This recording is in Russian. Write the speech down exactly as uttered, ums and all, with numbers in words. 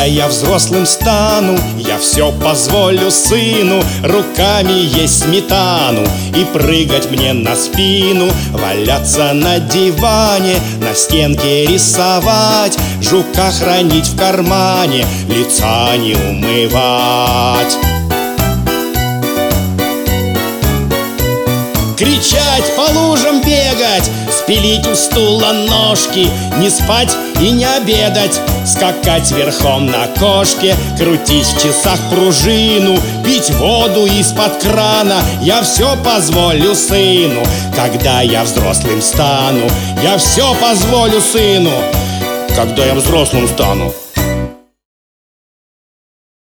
я взрослым стану, я все позволю сыну руками есть сметану и прыгать мне на спину, валяться на диване, на стенке рисовать, жука хранить в кармане, лица не умывать. Кричать, по лужам бегать, спилить у стула ножки, не спать и не обедать, скакать верхом на кошке, крутить в часах пружину, пить воду из-под крана. Я все позволю сыну, когда я взрослым стану. Я все позволю сыну, когда я взрослым стану.